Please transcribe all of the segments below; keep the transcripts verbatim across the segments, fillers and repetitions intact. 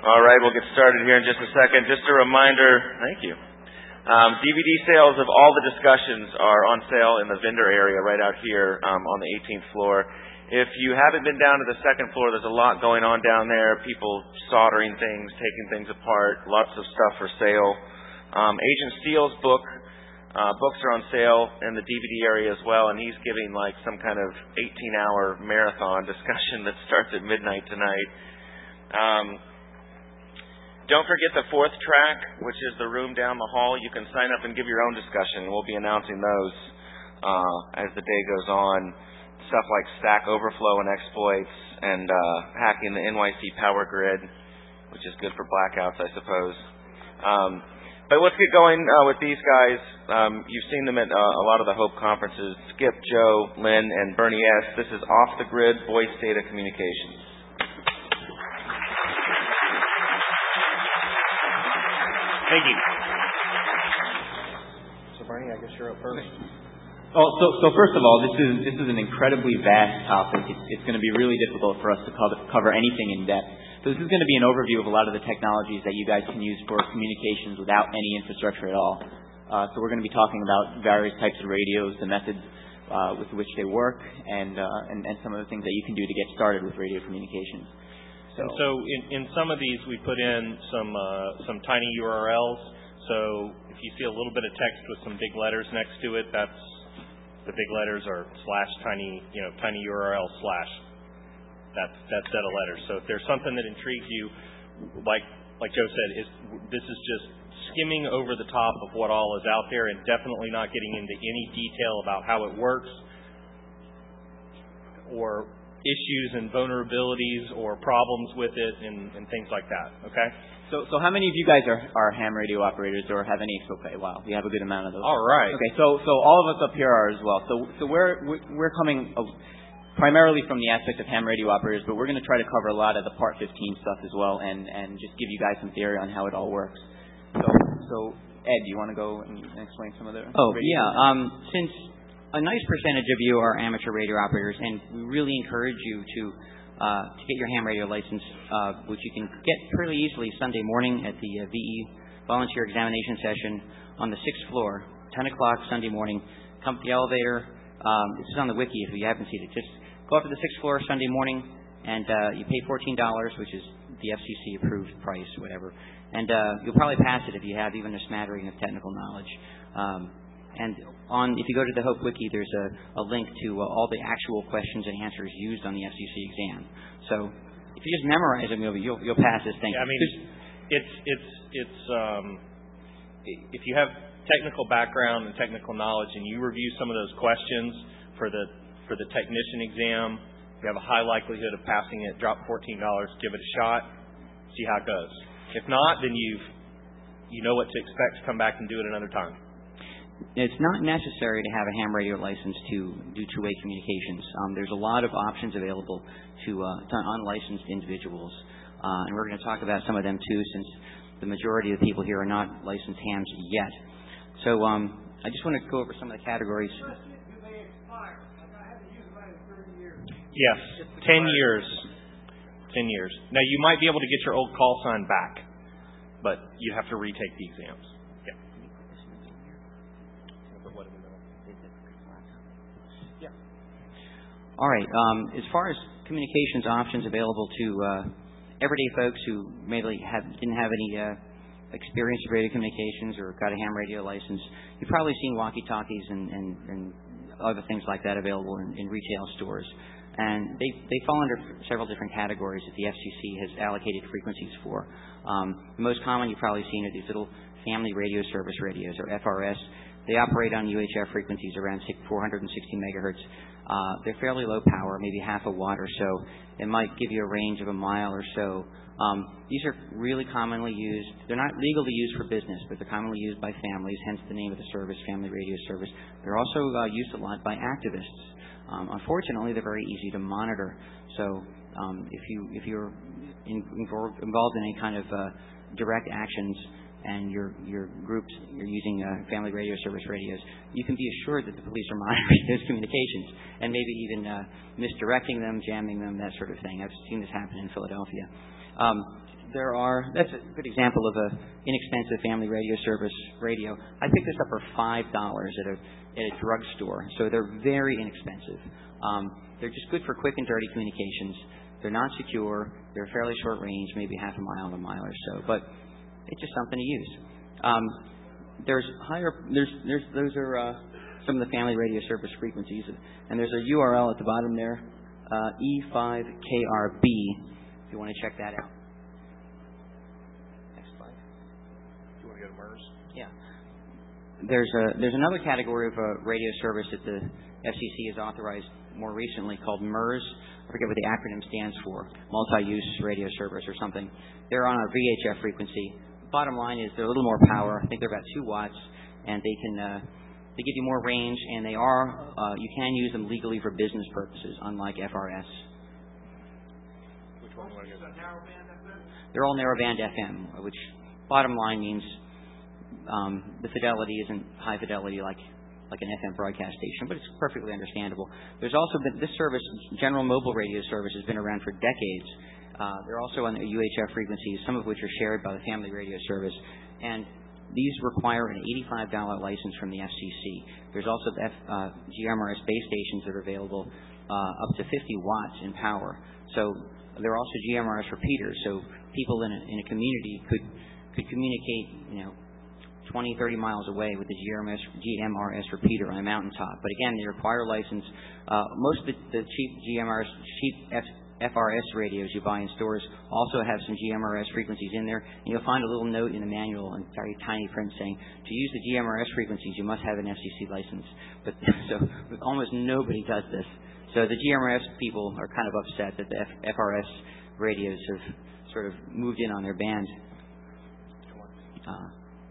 All right, we'll get started here in just a second. Just a reminder, thank you. Um, D V D sales of all the discussions are on sale in the vendor area right out here um, on the eighteenth floor. If you haven't been down to the second floor, there's a lot going on down there. People soldering things, taking things apart, lots of stuff for sale. Um, Agent Steele's book, uh, books are on sale in the D V D area as well, and he's giving like some kind of eighteen-hour marathon discussion that starts at midnight tonight. Um, Don't forget the fourth track, which is the room down the hall. You can sign up and give your own discussion. We'll be announcing those uh, as the day goes on. Stuff like Stack Overflow and exploits and uh, hacking the N Y C power grid, which is good for blackouts, I suppose. Um, but let's get going uh, with these guys. Um, you've seen them at uh, a lot of the Hope conferences. Skip, Joe, Lynn, and Bernie S. This is Off the Grid Voice Data Communications. Thank you. So Bernie, I guess you're up first. Oh, so, so first of all, this is this is an incredibly vast topic. It's, it's going to be really difficult for us to cover, cover anything in depth. So this is going to be an overview of a lot of the technologies that you guys can use for communications without any infrastructure at all. Uh, so we're going to be talking about various types of radios, the methods uh, with which they work, and, uh, and and some of the things that you can do to get started with radio communications. So, and so in, in some of these, we put in some uh, some tiny U R Ls. So if you see a little bit of text with some big letters next to it, that's the big letters are slash tiny, you know, tiny U R L slash. That's that set of letters. So if there's something that intrigues you, like like Joe said, is this is just skimming over the top of what all is out there, and definitely not getting into any detail about how it works or issues and vulnerabilities or problems with it and, and things like that. Okay? So so how many of you guys are, are ham radio operators or have any? Okay, wow, we have a good amount of those. All right. Okay, so so all of us up here are as well. So so we're we're coming primarily from the aspect of ham radio operators, but we're going to try to cover a lot of the Part fifteen stuff as well, and and just give you guys some theory on how it all works. So so Ed, do you want to go and explain some of the? Oh yeah, um, since a nice percentage of you are amateur radio operators, and we really encourage you to uh, to get your ham radio license, uh, which you can get fairly easily Sunday morning at the uh, V E volunteer examination session on the sixth floor, ten o'clock Sunday morning. Come to the elevator. Um, this is on the wiki if you haven't seen it. Just go up to the sixth floor Sunday morning, and uh, you pay fourteen dollars, which is the F C C approved price, whatever. And uh, you'll probably pass it if you have even a smattering of technical knowledge. Um, And on, if you go to the Hope Wiki, there's a, a link to uh, all the actual questions and answers used on the F C C exam. So if you just memorize them, you'll you'll, you'll pass this thing. Yeah, I mean, it's it's it's um, if you have technical background and technical knowledge, and you review some of those questions for the for the technician exam, you have a high likelihood of passing it. Drop fourteen dollars, give it a shot, see how it goes. If not, then you've you know what to expect to come back and do it another time. It's not necessary to have a ham radio license to do two-way communications. Um, there's a lot of options available to, uh, to unlicensed individuals, uh, and we're going to talk about some of them too, since the majority of the people here are not licensed hams yet. So um, I just want to go over some of the categories. Yes, ten years. Ten years. Now you might be able to get your old call sign back, but you have to retake the exams. All right. Um, as far as communications options available to uh, everyday folks who maybe have, didn't have any uh, experience with radio communications or got a ham radio license, you've probably seen walkie-talkies and, and, and other things like that available in, in retail stores. And they, they fall under several different categories that the F C C has allocated frequencies for. Um, the most common you've probably seen are these little family radio service radios, or F R S. They operate on U H F frequencies around four hundred sixty megahertz. Uh, they're fairly low power, maybe half a watt or so. It might give you a range of a mile or so. Um, these are really commonly used. They're not legally used for business, but they're commonly used by families, hence the name of the service, Family Radio Service. They're also uh, used a lot by activists. Um, unfortunately, they're very easy to monitor. So um, if, you, if you're in, involved in any kind of uh, direct actions, and your your groups, you're using uh, Family Radio Service radios, you can be assured that the police are monitoring those communications and maybe even uh, misdirecting them, jamming them, that sort of thing. I've seen this happen in Philadelphia. Um, there are, that's a good example of a inexpensive family radio service radio. I picked this up for five dollars at a, at a drugstore, so they're very inexpensive. Um, they're just good for quick and dirty communications. They're not secure. They're fairly short range, maybe half a mile, a mile or so, but it's just something to use. Um, there's higher, there's, there's, those are uh, some of the family radio service frequencies, and there's a U R L at the bottom there, uh, E five K R B, if you want to check that out. Next slide. Do you want to go to MERS? Yeah. There's a there's another category of a radio service that the F C C has authorized more recently called MERS. I forget what the acronym stands for, multi-use radio service or something. They're on a V H F frequency. Bottom line is they're a little more power. I think they're about two watts, and they can uh, they give you more range, and they are uh, you can use them legally for business purposes, unlike F R S. Which one do you want to go to? They're all narrowband F M, which bottom line means um, the fidelity isn't high fidelity like like an F M broadcast station, but it's perfectly understandable. There's also been this service, General Mobile Radio Service, has been around for decades. Uh, they're also on the U H F frequencies, some of which are shared by the Family Radio Service, and these require an eighty-five dollars license from the F C C. There's also F, uh, G M R S base stations that are available uh, up to fifty watts in power. So there are also G M R S repeaters, so people in a, in a community could could communicate, you know, twenty, thirty miles away with the G M R S, G M R S repeater on a mountaintop. But again, they require a license. Uh, most of the, the cheap G M R S, cheap F, F R S radios you buy in stores also have some G M R S frequencies in there. And you'll find a little note in the manual in very tiny print saying, to use the G M R S frequencies, you must have an F C C license. But so almost nobody does this. So the G M R S people are kind of upset that the F, F R S radios have sort of moved in on their band. Uh,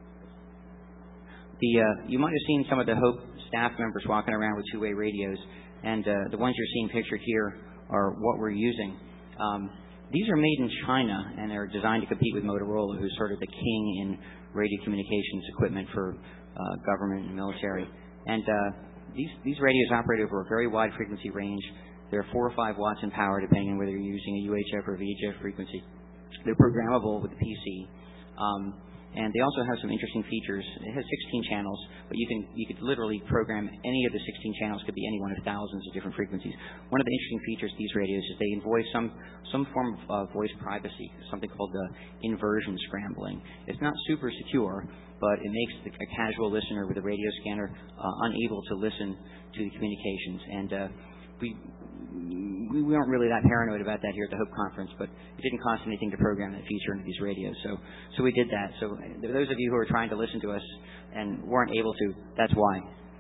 The, uh, you might have seen some of the Hope staff members walking around with two-way radios, and uh, the ones you're seeing pictured here are what we're using. Um, these are made in China, and they're designed to compete with Motorola, who's sort of the king in radio communications equipment for uh, government and military. And uh, these, these radios operate over a very wide frequency range. They're four or five watts in power, depending on whether you're using a U H F or V H F frequency. They're programmable with the P C. Um, And they also have some interesting features. It has sixteen channels, but you can you could literally program any of the sixteen channels. Could be any one of thousands of different frequencies. One of the interesting features of these radios is they envoy some some form of uh, voice privacy, something called the inversion scrambling. It's not super secure, but it makes the, a casual listener with a radio scanner uh, unable to listen to the communications. And uh, we. We weren't really that paranoid about that here at the Hope Conference, but it didn't cost anything to program that feature into these radios. So so we did that. So those of you who are trying to listen to us and weren't able to, that's why.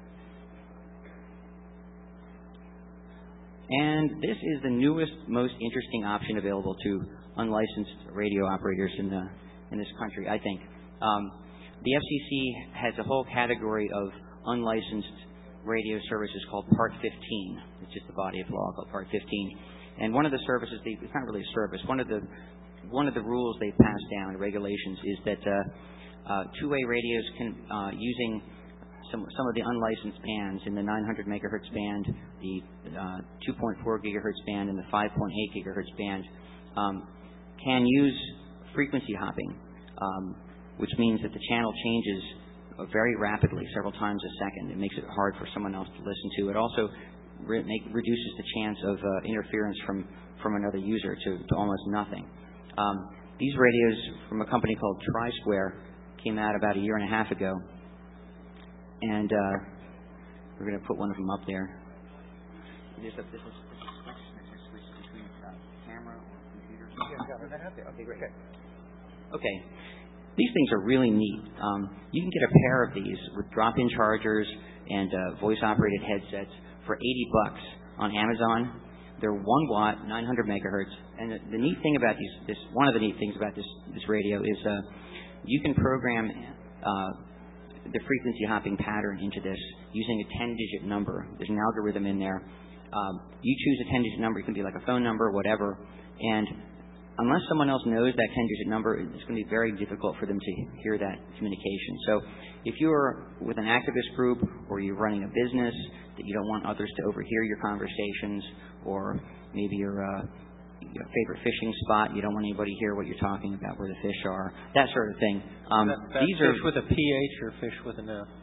And this is the newest, most interesting option available to unlicensed radio operators in the in this country, I think. Um, the F C C has a whole category of unlicensed radio services called Part fifteen. It's just the body of law called Part fifteen. And one of the services, they, it's not really a service, one of the one of the rules they've passed down, regulations, is that uh, uh, two-way radios can, uh, using some some of the unlicensed bands in the nine hundred megahertz band, the uh, two point four gigahertz band, and the five point eight gigahertz band, um, can use frequency hopping, um, which means that the channel changes very rapidly, several times a second. It makes it hard for someone else to listen to. It also re- make, reduces the chance of uh, interference from, from another user to, to almost nothing. Um, these radios from a company called Tri-Square came out about a year and a half ago, and uh, we're going to put one of them up there. This is, this is, this is switch between uh, camera or computer. Okay, great. Okay. These things are really neat. Um, you can get a pair of these with drop-in chargers and uh, voice-operated headsets for eighty bucks on Amazon. They're one watt, nine hundred megahertz, and the, the neat thing about these, this one of the neat things about this this radio is uh, you can program uh, the frequency hopping pattern into this using a ten-digit number. There's an algorithm in there. Um, you choose a ten-digit number. It can be like a phone number, whatever, and unless someone else knows that ten-digit number, it's going to be very difficult for them to hear that communication. So if you're with an activist group or you're running a business that you don't want others to overhear your conversations, or maybe you're uh, your favorite fishing spot. You don't want anybody to hear what you're talking about, where the fish are, that sort of thing. Um, that, that these fish are with a P H or fish with an F.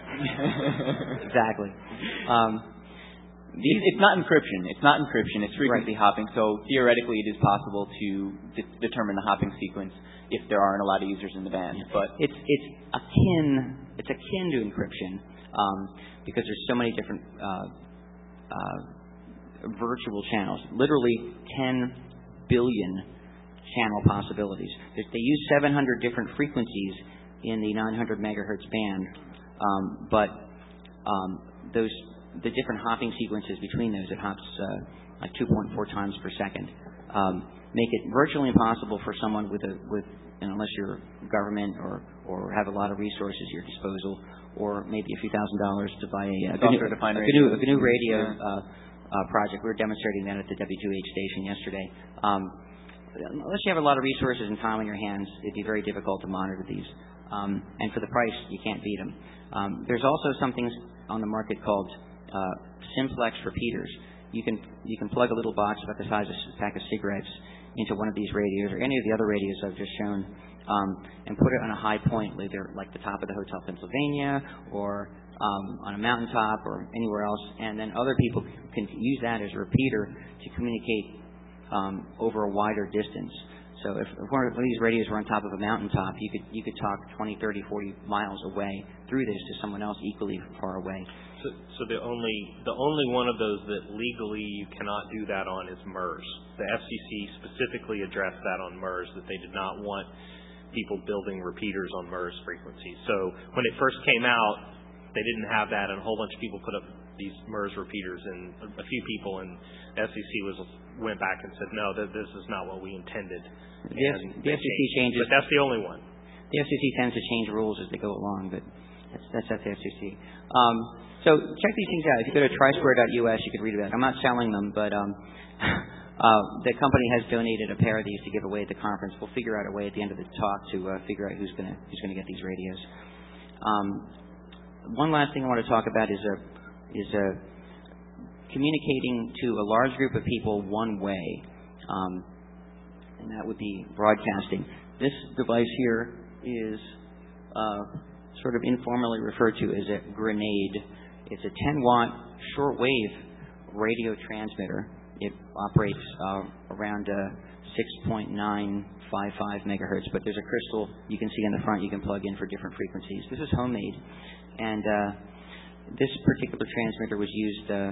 Exactly. Um, These, it's not encryption. It's not encryption. It's frequency right. hopping. So theoretically, it is possible to de- determine the hopping sequence if there aren't a lot of users in the band. Yeah. But it's it's akin it's akin to encryption um, because there's so many different uh, uh, virtual channels. Literally ten billion channel possibilities. They they use seven hundred different frequencies in the nine hundred megahertz band, um, but um, those the different hopping sequences between those, it hops uh, like two point four times per second, um, make it virtually impossible for someone with a with you know, unless you're government or or have a lot of resources at your disposal, or maybe a few thousand dollars to buy a, a, GNU, a, GNU, a GNU radio yeah. uh, uh, project. We were demonstrating that at the W two H station yesterday. Um, unless you have a lot of resources and time on your hands, it'd be very difficult to monitor these. Um, and for the price, you can't beat them. Um, there's also some things on the market called uh, simplex repeaters. You can you can plug a little box about the size of a pack of cigarettes into one of these radios or any of the other radios I've just shown, um, and put it on a high point, either like the top of the Hotel Pennsylvania or um, on a mountaintop or anywhere else, and then other people can use that as a repeater to communicate um, over a wider distance. So if, if one of these radios were on top of a mountaintop, you could you could talk twenty, thirty, forty miles away through this to someone else equally far away. So, so the only the only one of those that legally you cannot do that on is MERS. The F C C specifically addressed that on MERS, that they did not want people building repeaters on MERS frequencies. So when it first came out, they didn't have that, and a whole bunch of people put up these MERS repeaters, and a few people in the F C C was went back and said, no, that this is not what we intended. The, F- the F C C changes, but that's the only one. The F C C tends to change rules as they go along, but that's that's at the F C C. Um, so check these things out. If you go to tri square dot U S, you can read about it. I'm not selling them, but um, uh, the company has donated a pair of these to give away at the conference. We'll figure out a way at the end of the talk to uh, figure out who's going to who's going to get these radios. Um, one last thing I want to talk about is a is a communicating to a large group of people one way, um, and that would be broadcasting. This device here is uh, sort of informally referred to as a grenade. It's a ten watt shortwave radio transmitter. It operates uh, around uh, six point nine five five megahertz, but there's a crystal you can see in the front you can plug in for different frequencies. This is homemade, and uh, this particular transmitter was used uh,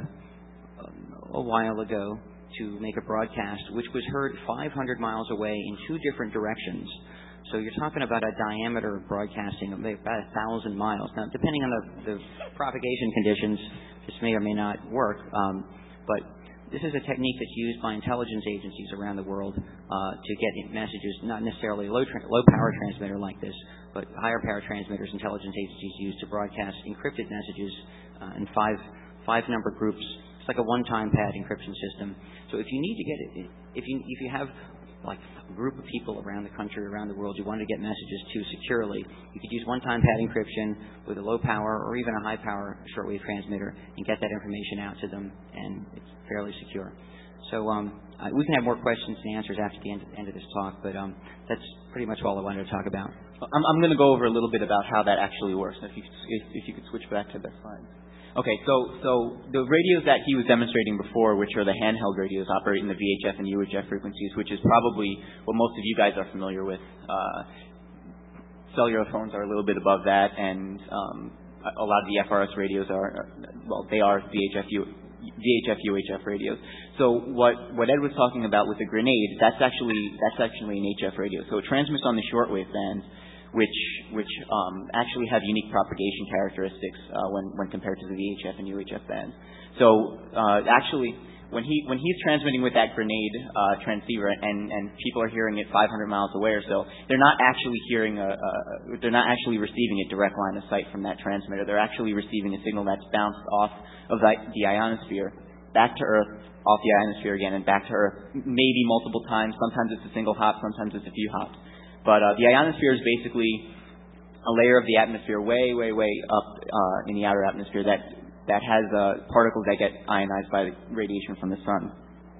a while ago to make a broadcast which was heard five hundred miles away in two different directions. So you're talking about a diameter of broadcasting of about a thousand miles. Now, depending on the, the propagation conditions, this may or may not work, um, but this is a technique that's used by intelligence agencies around the world uh, to get messages, not necessarily a low, tra- low power transmitter like this, but higher power transmitters intelligence agencies use to broadcast encrypted messages uh, in five five number groups. It's like a one-time pad encryption system. So if you need to get it, if you if you have like a group of people around the country, around the world, you want to get messages to securely, you could use one-time pad encryption with a low power or even a high power shortwave transmitter and get that information out to them, and it's fairly secure. So um, uh, we can have more questions and answers after the end, end of this talk, but um, that's pretty much all I wanted to talk about. I'm, I'm going to go over a little bit about how that actually works. If you, if, if you could switch back to the slides. Okay, so so the radios that he was demonstrating before, which are the handheld radios, operate in the V H F and U H F frequencies, which is probably what most of you guys are familiar with. Uh, cellular phones are a little bit above that, and um, a lot of the F R S radios are, well, they are V H F, U, V H F, U H F radios. So what, what Ed was talking about with the grenade, that's actually that's actually an H F radio. So it transmits on the shortwave bands, which which um, actually have unique propagation characteristics uh, when when compared to the V H F and U H F bands. So uh, actually, when he when he's transmitting with that grenade uh, transceiver, and and people are hearing it five hundred miles away or so, they're not actually hearing a, a they're not actually receiving a direct line of sight from that transmitter. They're actually receiving a signal that's bounced off of the, the ionosphere back to Earth, off the ionosphere again, and back to Earth, maybe multiple times. Sometimes it's a single hop, sometimes it's a few hops. But uh, the ionosphere is basically a layer of the atmosphere way, way, way up uh, in the outer atmosphere that that has uh, particles that get ionized by the radiation from the sun.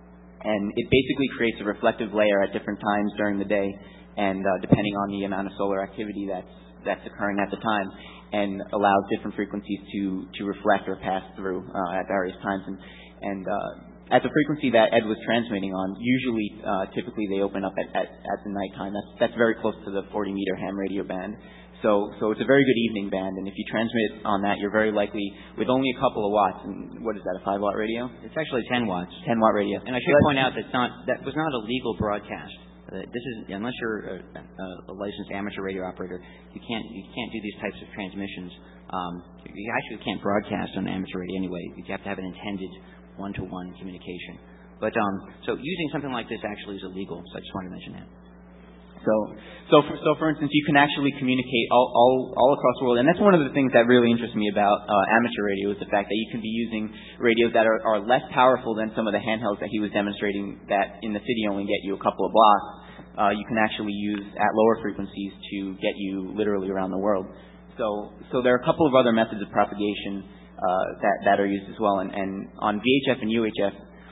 And it basically creates a reflective layer at different times during the day, and uh, depending on the amount of solar activity that's that's occurring at the time, and allows different frequencies to to reflect or pass through uh, at various times. And and uh, at the frequency that Ed was transmitting on, usually, uh, typically they open up at, at at the nighttime. That's that's very close to the forty meter ham radio band. So, so it's a very good evening band, and if you transmit on that, you're very likely, with only a couple of watts, and what is that, a five watt radio? It's actually ten watts. ten watt radio. And I should point out that not, that was not a legal broadcast. Uh, this is, unless you're a, a, a licensed amateur radio operator, you can't, you can't do these types of transmissions. Um, you actually can't broadcast on amateur radio anyway. You have to have an intended one-to-one communication. But, um, so using something like this actually is illegal, so I just wanted to mention that. So, so for, so for instance, you can actually communicate all, all, all across the world, and that's one of the things that really interests me about uh, amateur radio is the fact that you can be using radios that are, are less powerful than some of the handhelds that he was demonstrating that in the city only get you a couple of blocks. Uh, you can actually use at lower frequencies to get you literally around the world. So, so there are a couple of other methods of propagation uh, that that are used as well, and, and on V H F and U H F,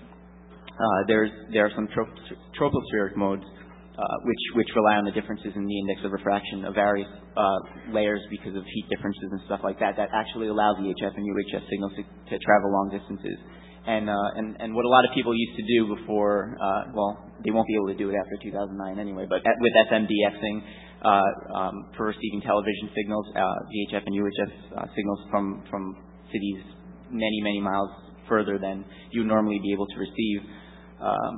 uh, there's there are some trop- tropospheric modes. Uh, which which rely on the differences in the index of refraction of various uh, layers because of heat differences and stuff like that, that actually allow V H F and U H F signals to, to travel long distances. And, uh, and and what a lot of people used to do before, uh, well, they won't be able to do it after two thousand nine anyway, but at, with SMDXing uh, um, for receiving television signals, uh, V H F and U H F uh, signals from, from cities many, many miles further than you would normally be able to receive. Um,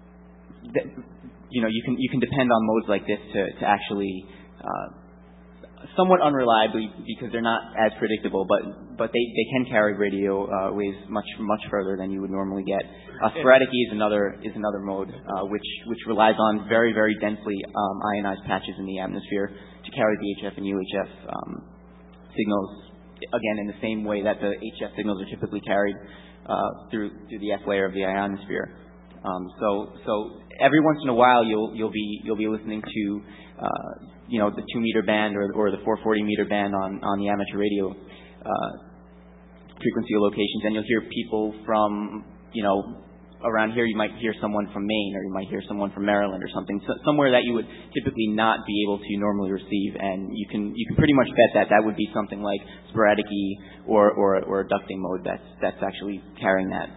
th- You know, you can you can depend on modes like this to to actually uh, somewhat unreliably because they're not as predictable, but but they, they can carry radio uh, waves much much further than you would normally get. Uh, sporadic E is another is another mode uh, which which relies on very very densely um, ionized patches in the atmosphere to carry V H F and U H F um, signals. Again, in the same way that the H F signals are typically carried uh, through through the F layer of the ionosphere. Um, so so. Every once in a while, you'll you'll be you'll be listening to uh, you know the two meter band or or the four forty meter band on on the amateur radio uh, frequency locations, and you'll hear people from you know around here. You might hear someone from Maine, or you might hear someone from Maryland, or something so, somewhere that you would typically not be able to normally receive, and you can you can pretty much bet that that would be something like sporadic E or or or a ducting mode that's that's actually carrying that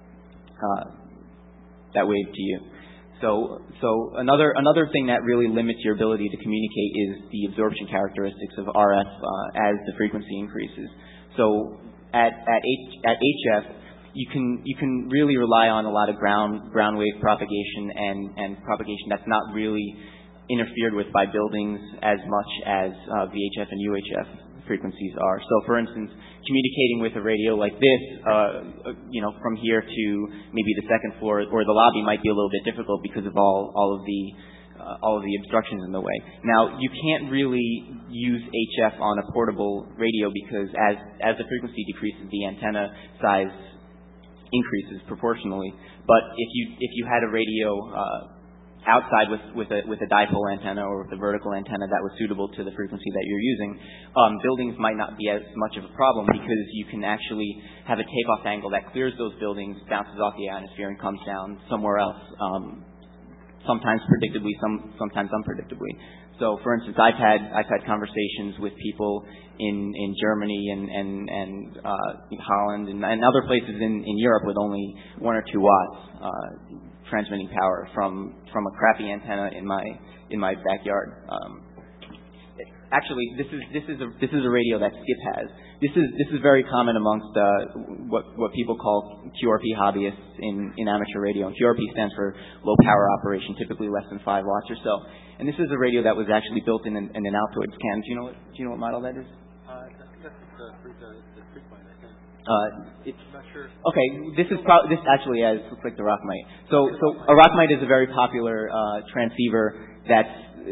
uh, that wave to you. So, so another another thing that really limits your ability to communicate is the absorption characteristics of R F uh, as the frequency increases. So, at at H, at H F, you can you can really rely on a lot of ground ground wave propagation and and propagation that's not really interfered with by buildings as much as uh, V H F and U H F frequencies are. So, for instance, communicating with a radio like this, uh, you know, from here to maybe the second floor or the lobby might be a little bit difficult because of all all of the uh, all of the obstructions in the way. Now, you can't really use H F on a portable radio because as as the frequency decreases, the antenna size increases proportionally. But if you if you had a radio uh, outside with with a with a dipole antenna or with a vertical antenna that was suitable to the frequency that you're using, um, buildings might not be as much of a problem because you can actually have a takeoff angle that clears those buildings, bounces off the ionosphere, and comes down somewhere else. Um, sometimes predictably, some sometimes unpredictably. So, for instance, I've had I've had conversations with people in, in Germany and and and uh, Holland and, and other places in, in Europe with only one or two watts uh, transmitting power from from a crappy antenna in my in my backyard. Um, actually, this is this is a this is a radio that Skip has. This is this is very common amongst uh, what what people call Q R P hobbyists in, in amateur radio. And Q R P stands for low power operation, typically less than five watts or so. And this is a radio that was actually built in an, in an Altoids can. Do you know what do you know what model that is? Uh, I think that's the the, the Freakmite, I think. Uh, it's, I'm not sure. Okay, this is pro- this actually has looks like the Rockmite. So so a Rockmite is a very popular uh, transceiver that's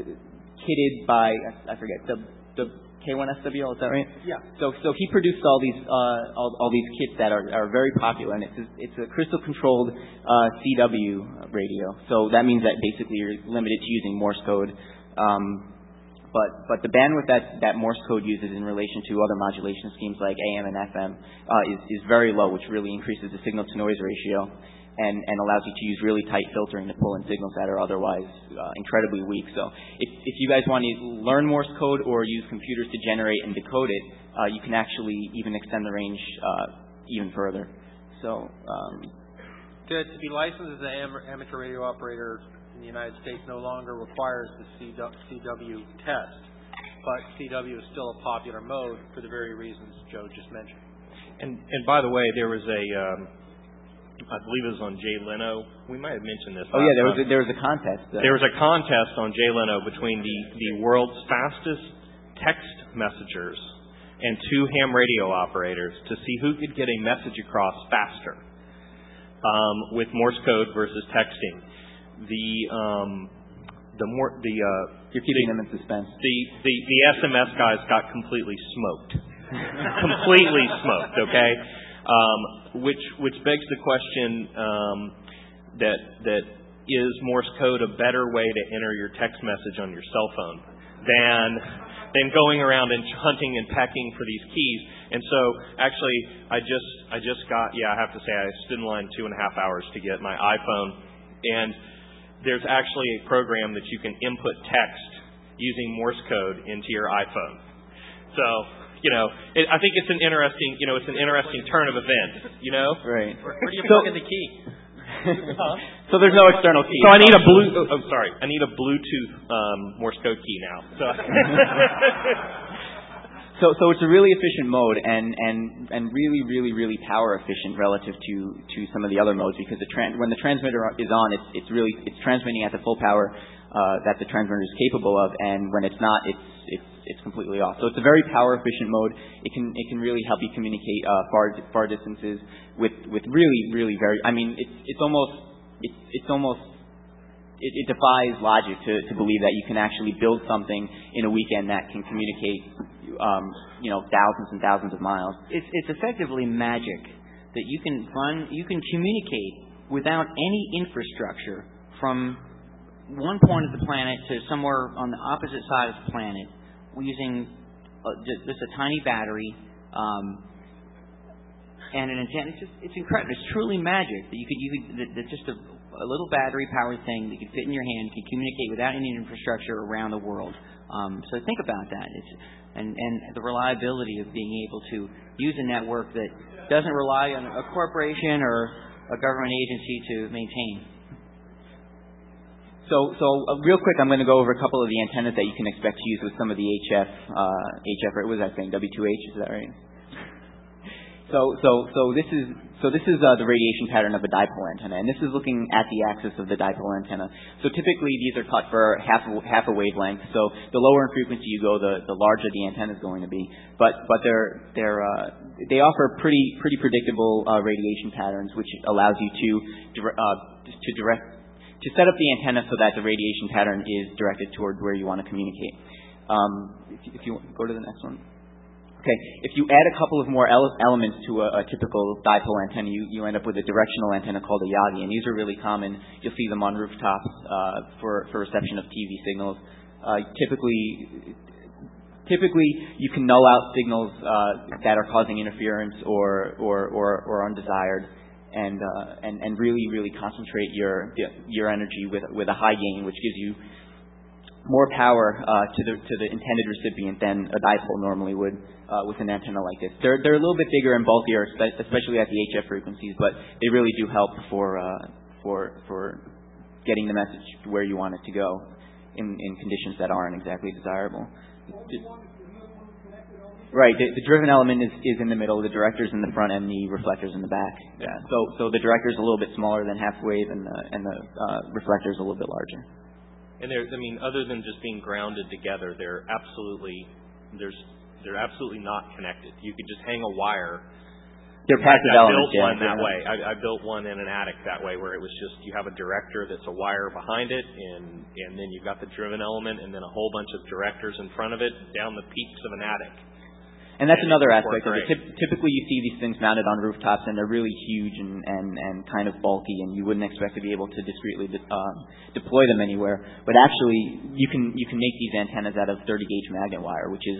kitted by I forget the the K one S W L, is that right? Yeah. So so he produced all these uh, all, all these kits that are, are very popular, and it's a, it's a crystal controlled uh, C W radio. So that means that basically you're limited to using Morse code. Um, but but the bandwidth that, that Morse code uses in relation to other modulation schemes like A M and F M uh, is is very low, which really increases the signal to noise ratio. and, and allows you to use really tight filtering to pull in signals that are otherwise uh, incredibly weak. So if, if you guys want to learn Morse code or use computers to generate and decode it, uh, you can actually even extend the range uh, even further. So um, to, to be licensed as an am- amateur radio operator in the United States no longer requires the C W test, but C W is still a popular mode for the very reasons Joe just mentioned. And, and by the way, there was a, um, I believe it was on Jay Leno. We might have mentioned this. Oh yeah, there was a, there was a contest. Uh, there was a contest on Jay Leno between the, the world's fastest text messengers and two ham radio operators to see who could get a message across faster um, with Morse code versus texting. The um, the more the uh, you're keeping the, them in suspense. The, the the S M S guys got completely smoked, completely smoked. Okay, um, which which begs the question um, that that is Morse code a better way to enter your text message on your cell phone than than going around and hunting and pecking for these keys? And so, actually, I just I just got yeah I have to say I stood in line two and a half hours to get my iPhone, and there's actually a program that you can input text using Morse code into your iPhone. So, you know, it, I think it's an interesting, you know, it's an interesting turn of events, you know? Right. Where, where do you so, plug in the key? huh? So there's no external key. So I need a blue. Oh, oh, sorry. I need a Bluetooth um, Morse code key now. So. So, so it's a really efficient mode, and, and, and really, really, really power efficient relative to, to some of the other modes, because the tran- when the transmitter is on, it's, it's really it's transmitting at the full power uh, that the transmitter is capable of, and when it's not, it's it's it's completely off. So it's a very power efficient mode. It can it can really help you communicate uh, far far distances with, with really, really very. I mean, it's it's almost it's it's almost it, it defies logic to, to believe that you can actually build something in a weekend that can communicate. Um, you know, thousands and thousands of miles. It's, it's effectively magic that you can run, you can communicate without any infrastructure from one point of the planet to somewhere on the opposite side of the planet using uh, just a tiny battery um, and an antenna. It's just, it's incredible. It's truly magic that you could, you could that, that just a, a little battery powered thing that could fit in your hand, can communicate without any infrastructure around the world. Um, so think about that. It's And, and the reliability of being able to use a network that doesn't rely on a corporation or a government agency to maintain. So, so uh, real quick, I'm going to go over a couple of the antennas that you can expect to use with some of the H F, uh, H F, what was I saying, W two H, is that right? So, so, so this is so this is uh, the radiation pattern of a dipole antenna, and this is looking at the axis of the dipole antenna. So typically these are cut for half a, half a wavelength. So the lower in frequency you go, the, the larger the antenna is going to be. But but they're they're uh, they offer pretty pretty predictable uh, radiation patterns, which allows you to uh, to direct to set up the antenna so that the radiation pattern is directed toward where you want to communicate. Um, if, you, if you go to the next one. Okay, if you add a couple of more ele- elements to a, a typical dipole antenna, you, you end up with a directional antenna called a Yagi, and these are really common. You'll see them on rooftops uh, for, for reception of T V signals. Uh, typically, typically, you can null out signals uh, that are causing interference or or, or, or undesired, and, uh, and and really really concentrate your your energy with with a high gain, which gives you more power uh, to the to the intended recipient than a dipole normally would uh, with an antenna like this. They're they're a little bit bigger and bulkier, especially at the H F frequencies, but they really do help for uh, for for getting the message to where you want it to go in, in conditions that aren't exactly desirable. Right, the, the driven element is, is in the middle, the director's in the front, and the reflector's in the back. Yeah. So so the director's a little bit smaller than half wave, and the and the uh, reflector's a little bit larger. And they're, I mean, other than just being grounded together, they're absolutely, there's, they're absolutely not connected. You could just hang a wire. They're passive I elements. built one yeah, that yeah. way. I, I built one in an attic that way, where it was just you have a director that's a wire behind it, and and then you've got the driven element, and then a whole bunch of directors in front of it down the peaks of an attic. And that's and another aspect of great. it. Typ- typically, you see these things mounted on rooftops, and they're really huge and, and, and kind of bulky, and you wouldn't expect to be able to discreetly de- uh, deploy them anywhere. But actually, you can you can make these antennas out of thirty gauge magnet wire, which is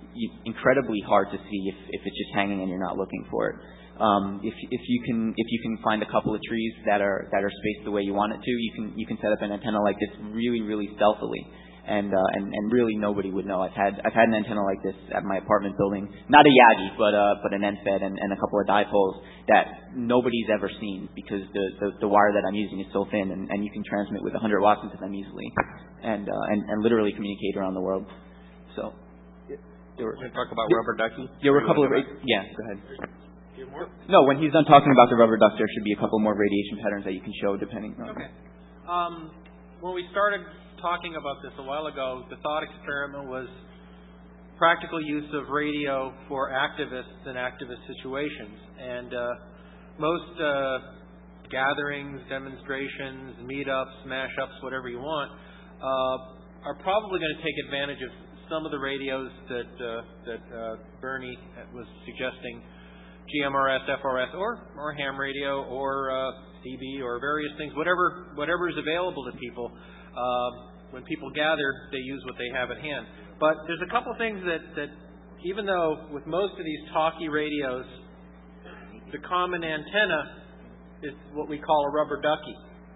incredibly hard to see if, if it's just hanging and you're not looking for it. Um, if if you can if you can find a couple of trees that are that are spaced the way you want it to, you can you can set up an antenna like this really really stealthily, and uh, and and really nobody would know. I've had I've had an antenna like this at my apartment building, not a Yagi, but uh, but an N F E D and, and a couple of dipoles that nobody's ever seen because the, the, the wire that I'm using is so thin, and, and you can transmit with one hundred watts into them easily, and uh, and and literally communicate around the world. So. There were, Can we talk about rubber ducky? There were a couple of ra- yeah. Go ahead. No, when he's done talking about the rubber duck, there should be a couple more radiation patterns that you can show depending on. Okay. Um, when we started talking about this a while ago, the thought experiment was practical use of radio for activists in activist situations. And uh, most uh, gatherings, demonstrations, meetups, mashups, whatever you want, uh, are probably going to take advantage of some of the radios that uh, that uh, Bernie was suggesting, G M R S, F R S, or or ham radio, or uh, C B, or various things, whatever whatever is available to people. Uh, when people gather, they use what they have at hand. But there's a couple things that, that even though with most of these talkie radios, the common antenna is what we call a rubber ducky.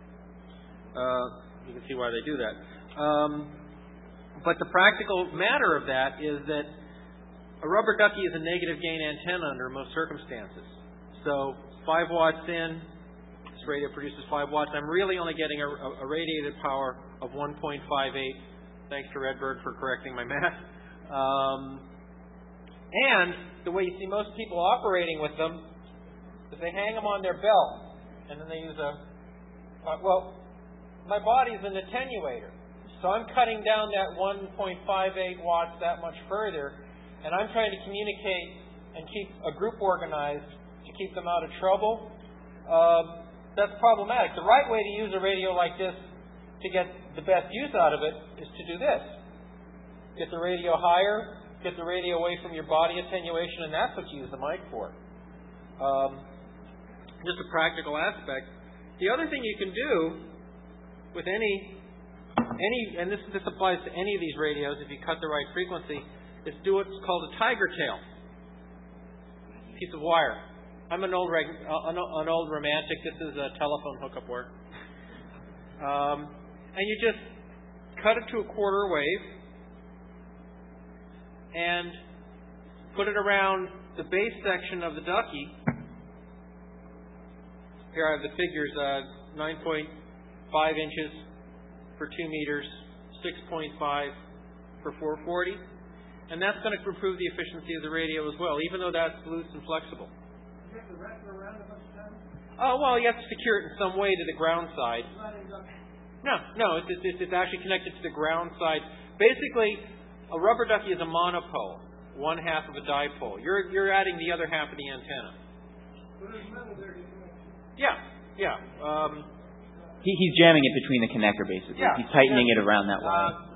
Uh, you can see why they do that. Um, But the practical matter of that is that a rubber ducky is a negative gain antenna under most circumstances. So five watts in, this radio produces five watts. I'm really only getting a, a radiated power of one point five eight. Thanks to Redbird for correcting my math. Um, and the way you see most people operating with them is they hang them on their belt, and then they use a, uh, well, my body's an attenuator. So I'm cutting down that one point five eight watts that much further, and I'm trying to communicate and keep a group organized to keep them out of trouble. Uh, that's problematic. The right way to use a radio like this to get the best use out of it is to do this. Get the radio higher, get the radio away from your body attenuation, and that's what you use the mic for. Um, just a practical aspect. The other thing you can do with any Any, and this, this applies to any of these radios, if you cut the right frequency, is do what's called a tiger tail. Piece of wire. I'm an old reg, uh, an, an old romantic. This is a telephone hookup work. Um, and you just cut it to a quarter wave and put it around the base section of the ducky. Here I have the figures, uh, nine point five inches for two meters, six point five for four forty, and that's going to improve the efficiency of the radio as well, even though that's loose and flexible. You have to wrap it around a bunch of times? Oh, well, you have to secure it in some way to the ground side. No, no, it's, it's, it's actually connected to the ground side. Basically, a rubber ducky is a monopole, one half of a dipole. You're you're adding the other half of the antenna. But there's metal there. Yeah, yeah. Um, He, he's jamming it between the connector, basically. Yeah, he's tightening yeah. it around that wire. Uh,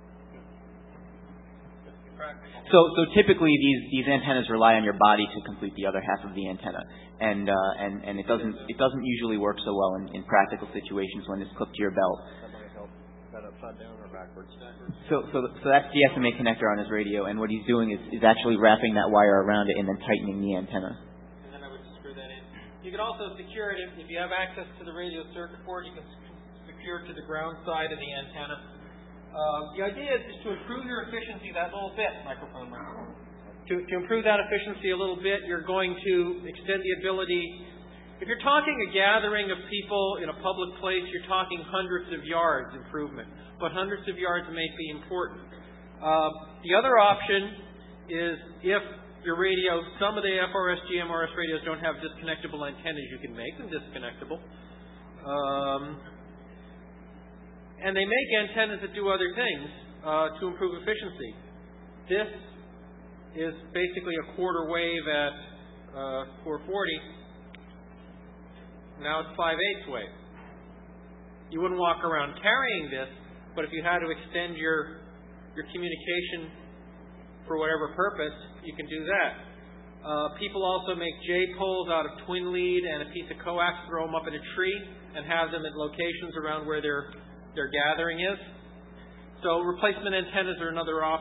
so, so typically these, these antennas rely on your body to complete the other half of the antenna, and uh, and and it doesn't it doesn't usually work so well in, in practical situations when it's clipped to your belt. That might help. Is that upside down or backwards? So, so, so that's the S M A connector on his radio, and what he's doing is, is actually wrapping that wire around it and then tightening the antenna. You can also secure it if, if you have access to the radio circuit board. You can secure it to the ground side of the antenna. Uh, the idea is to improve your efficiency that little bit. Microphone, microphone. To, to improve that efficiency a little bit, you're going to extend the ability. If you're talking a gathering of people in a public place, you're talking hundreds of yards improvement, but hundreds of yards may be important. Uh, the other option is if your radio, some of the F R S, G M R S radios don't have disconnectable antennas. You can make them disconnectable. Um, and they make antennas that do other things uh, to improve efficiency. This is basically a quarter wave at uh, four forty. Now it's five eighths wave. You wouldn't walk around carrying this, but if you had to extend your your communication for whatever purpose, you can do that. Uh, people also make J-poles out of twin lead and a piece of coax, throw them up in a tree, and have them at locations around where their their gathering is. So replacement antennas are another option.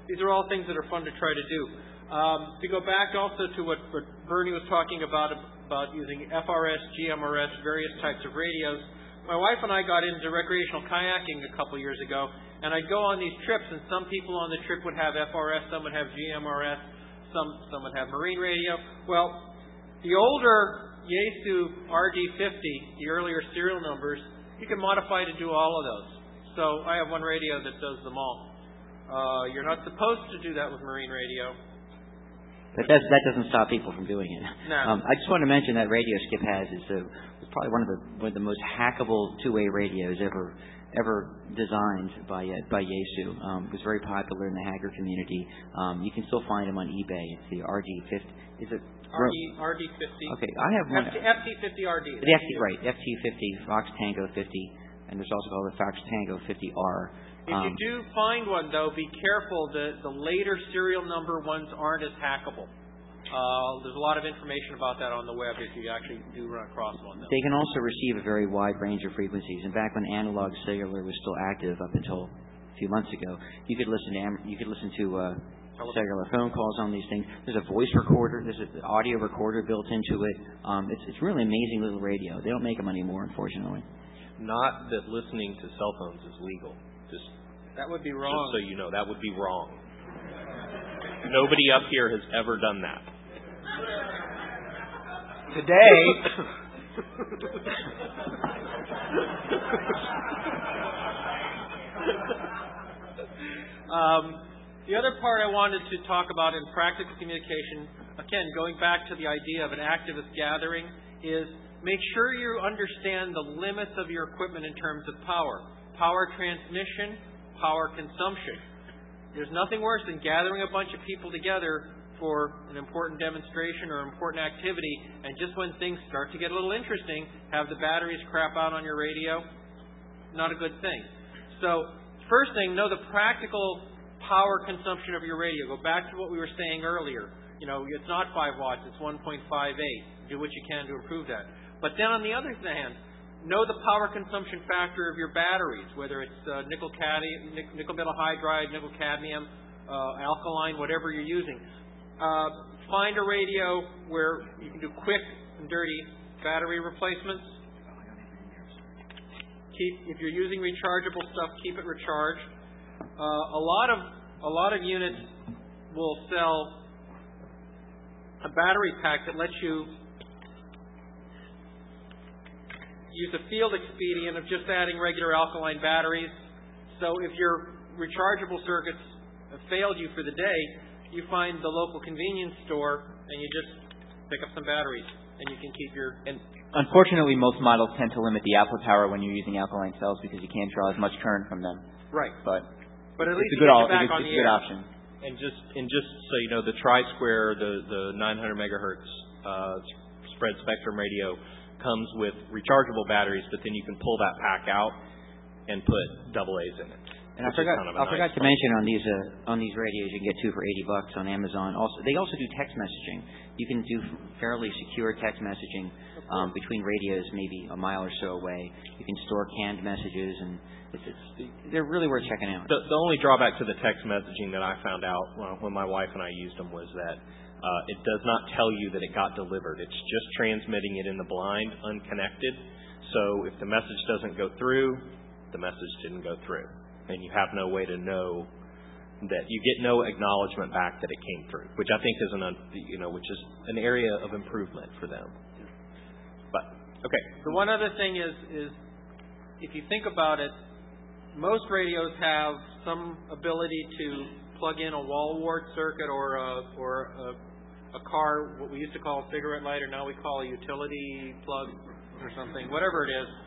these are all things that are fun to try to do. Um, to go back also to what, what Bernie was talking about, about using F R S, G M R S, various types of radios, my wife and I got into recreational kayaking a couple years ago, and I'd go on these trips, and some people on the trip would have F R S, some would have G M R S, some, some would have marine radio. Well, the older Yaesu R D fifty, the earlier serial numbers, you can modify to do all of those. So I have one radio that does them all. Uh, you're not supposed to do that with marine radio. But that's, that doesn't stop people from doing it. No. Um, I just want to mention that radio Skip has is a, it's probably one of the one of the most hackable two-way radios ever ever designed by uh, by Yaesu. Um, it was very popular in the hacker community. Um, you can still find them on eBay. It's the R D fifty. Is it R D fifty? Okay, I have one. F T fifty R D. The F T right, F T fifty Fox Tango fifty, and there's also called the Fox Tango fifty R. If you do find one, though, be careful. The, the later serial number ones aren't as hackable. Uh, there's a lot of information about that on the web if you actually do run across one. Though. They can also receive a very wide range of frequencies. And back when analog cellular was still active, up until a few months ago, you could listen to you could listen to uh, cellular phone calls on these things. There's a voice recorder. There's an audio recorder built into it. Um, it's it's really amazing little radio. They don't make them anymore, unfortunately. Not that listening to cell phones is legal. Just that would be wrong. Just so you know, that would be wrong. Nobody up here has ever done that. Today. um, the other part I wanted to talk about in practical communication, again, going back to the idea of an activist gathering, is make sure you understand the limits of your equipment in terms of power. Power transmission, power consumption. There's nothing worse than gathering a bunch of people together for an important demonstration or important activity, and just when things start to get a little interesting, have the batteries crap out on your radio. Not a good thing. So, first thing, know the practical power consumption of your radio. Go back to what we were saying earlier. You know, it's not five watts, it's one point five eight. Do what you can to improve that. But then on the other hand, know the power consumption factor of your batteries, whether it's uh, nickel cadmium, nickel metal hydride, nickel cadmium, uh, alkaline, whatever you're using. Uh, find a radio where you can do quick and dirty battery replacements. Keep, if you're using rechargeable stuff, keep it recharged. Uh, a lot of a lot of units will sell a battery pack that lets you use a field expedient of just adding regular alkaline batteries. So if your rechargeable circuits have failed you for the day, you find the local convenience store and you just pick up some batteries and you can keep your... And unfortunately, most models tend to limit the output power when you're using alkaline cells because you can't draw as much current from them. Right. But, but at least it's a good, you get al- back it's, on it's the a good air. option. And just and just so you know, the Tri-Square, the, the nine hundred megahertz uh, spread spectrum radio comes with rechargeable batteries, but then you can pull that pack out and put double A's in it. And I forgot, kind of I nice forgot to mention on these uh, on these radios you can get two for eighty bucks on Amazon. Also, they also do text messaging. You can do fairly secure text messaging um, between radios, maybe a mile or so away. You can store canned messages, and it's, it's they're really worth checking out. The, the only drawback to the text messaging that I found out well, when my wife and I used them was that uh, it does not tell you that it got delivered. It's just transmitting it in the blind, unconnected. So if the message doesn't go through, the message didn't go through. And you have no way to know that you get no acknowledgement back that it came through, which I think is an, you know, which is an area of improvement for them. But okay. The one other thing is, is if you think about it, most radios have some ability to plug in a wall wart circuit or a, or a, a car, what we used to call a cigarette lighter, now we call a utility plug or something, whatever it is.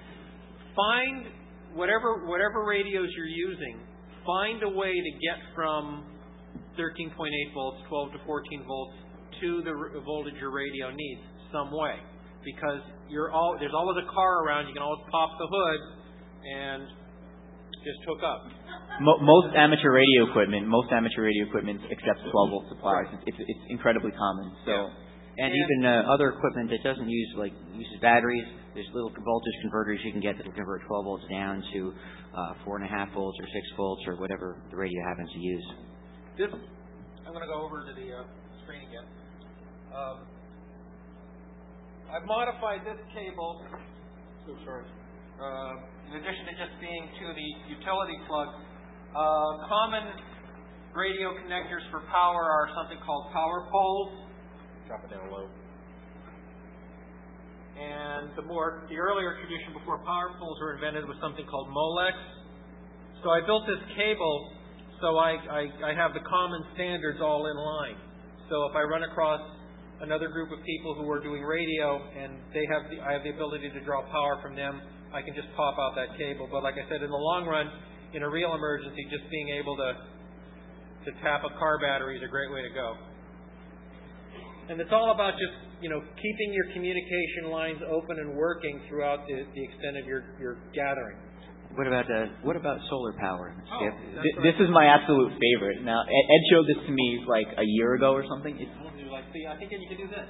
Find Whatever whatever radios you're using, find a way to get from thirteen point eight volts, twelve to fourteen volts to the voltage your radio needs some way, because you're all there's always a car around. You can always pop the hood and just hook up. Most amateur radio equipment, most amateur radio equipment accepts twelve volt supplies. It's, it's incredibly common. So. Yeah. And yeah. even uh, other equipment that doesn't use, like, uses batteries, there's little voltage converters you can get that will convert twelve volts down to uh, four and a half volts or six volts or whatever the radio happens to use. this, I'm going to go over to the uh, screen again. Um, I've modified this cable, so sorry, uh, in addition to just being to the utility plug. Uh, common radio connectors for power are something called power poles. Drop it down low. And the more, the earlier tradition before power poles were invented was something called Molex. So I built this cable so I, I, I have the common standards all in line. So if I run across another group of people who are doing radio and they have the, I have the ability to draw power from them, I can just pop out that cable. But like I said, in the long run, in a real emergency, just being able to to tap a car battery is a great way to go. And it's all about just, you know, keeping your communication lines open and working throughout the, the extent of your, your gathering. What about uh, what about solar power, Oh, Skip? Th- this is my absolute favorite. Now, Ed, Ed showed this to me like a year ago or something. It's You're like, see, I think you can do this.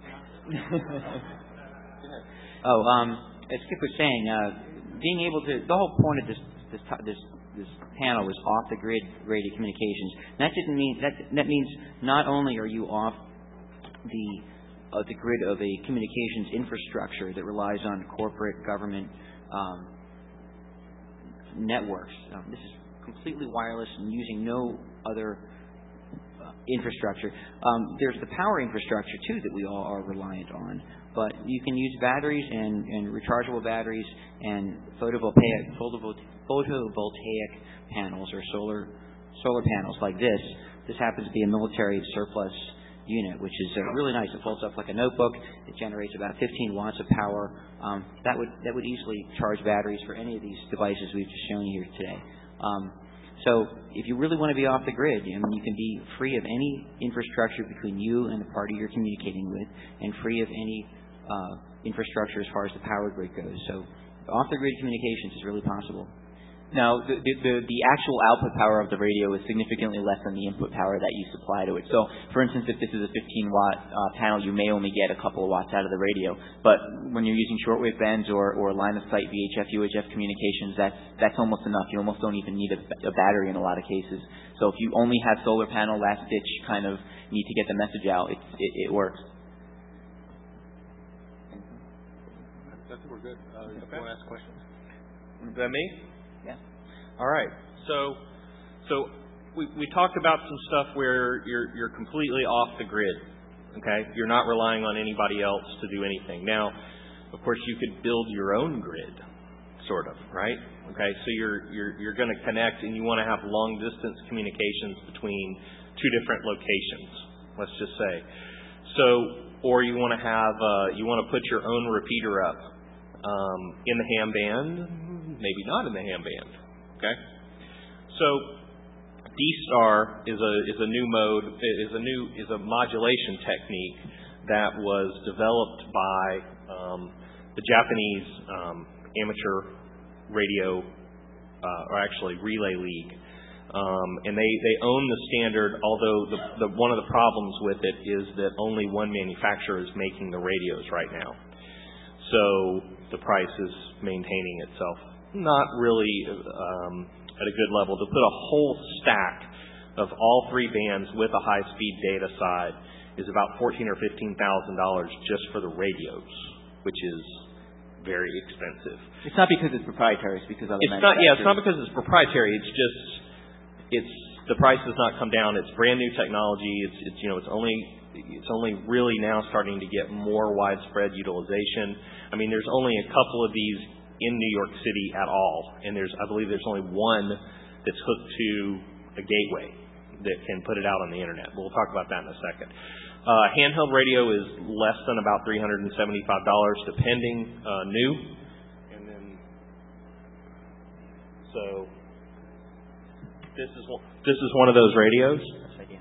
Oh, um, as Skip was saying, uh, being able to, the whole point of this this this, this panel was off the grid radio communications. That didn't mean that that means not only are you off the uh, the grid of a communications infrastructure that relies on corporate government um, networks. Um, this is completely wireless and using no other uh, infrastructure. Um, there's the power infrastructure too that we all are reliant on. But you can use batteries and, and rechargeable batteries and photovoltaic, photovol- photovoltaic panels or solar solar panels like this. This happens to be a military surplus unit, which is uh, really nice. It folds up like a notebook. It generates about fifteen watts of power. Um, that would that would easily charge batteries for any of these devices we've just shown you here today. Um, so if you really want to be off the grid, I mean, you can be free of any infrastructure between you and the party you're communicating with, and free of any uh, infrastructure as far as the power grid goes. So off the grid communications is really possible. Now, the, the, the actual output power of the radio is significantly less than the input power that you supply to it. So, for instance, if this is a fifteen watt uh, panel, you may only get a couple of watts out of the radio. But when you're using shortwave bands or, or line of sight V H F, U H F communications, that's that's almost enough. You almost don't even need a, a battery in a lot of cases. So if you only have solar panel, last ditch kind of need to get the message out, it, it, it works. I think we're good. Uh, Okay. You want to ask questions? Is that me? Yeah. All right. So, so we we talked about some stuff where you're you're completely off the grid. Okay, you're not relying on anybody else to do anything. Now, of course, you could build your own grid, sort of, right? Okay, so you're you're you're going to connect, and you want to have long distance communications between two different locations. Let's just say, so, or you want to have uh, you want to put your own repeater up um, in the ham band. Maybe not in the ham band. Okay, so D-Star is a is a new mode is a new is a modulation technique that was developed by um, the Japanese um, amateur radio uh, or actually relay league, um, and they they own the standard. Although the, the one of the problems with it is that only one manufacturer is making the radios right now, so the price is maintaining itself. Not really um, at a good level. To put a whole stack of all three bands with a high-speed data side is about fourteen or fifteen thousand dollars just for the radios, which is very expensive. It's not because it's proprietary; it's because other It's not. Yeah, it's not because it's proprietary. It's just it's the price has not come down. It's brand new technology. It's it's you know it's only it's only really now starting to get more widespread utilization. I mean, there's only a couple of these in New York City at all, and there's I believe there's only one that's hooked to a gateway that can put it out on the internet. We'll talk about that in a second. Uh, handheld radio is less than about three hundred seventy-five dollars, depending uh, new, and then so this is one, this is one of those radios. Yes, I do.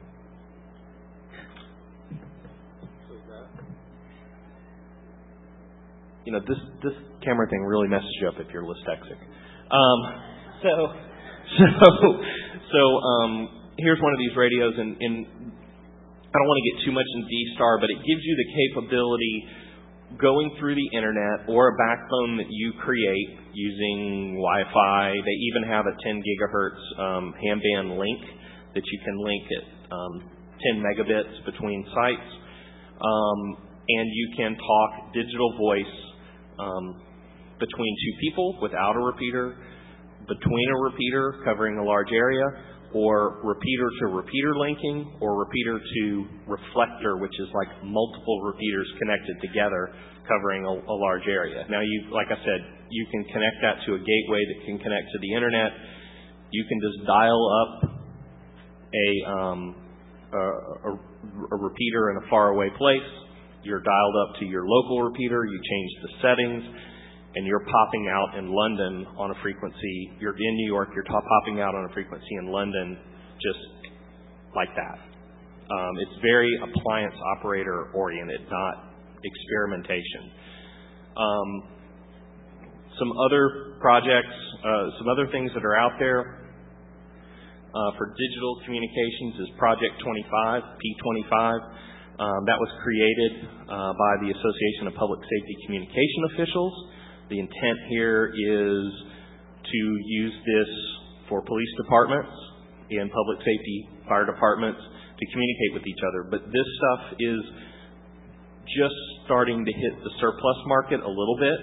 You know, this this camera thing really messes you up if you're dyslexic. Um, so, so, so um, here's one of these radios, and, and I don't want to get too much in D-Star, but it gives you the capability going through the internet or a backbone that you create using Wi-Fi. They even have a ten gigahertz um, ham band link that you can link at um, ten megabits between sites, um, and you can talk digital voice um, between two people without a repeater, between a repeater covering a large area, or repeater to repeater linking, or repeater to reflector, which is like multiple repeaters connected together covering a, a large area. Now, you, like I said, you can connect that to a gateway that can connect to the internet. You can just dial up a, um, a, a, a repeater in a faraway place. You're dialed up to your local repeater. You change the settings, and you're popping out in London on a frequency. You're in New York. You're top popping out on a frequency in London, just like that. Um, it's very appliance operator oriented, not experimentation. Um, some other projects, uh, some other things that are out there uh, for digital communications is Project twenty-five, P twenty-five. Um, that was created uh, by the Association of Public Safety Communication Officials. The intent here is to use this for police departments and public safety fire departments to communicate with each other. But this stuff is just starting to hit the surplus market a little bit,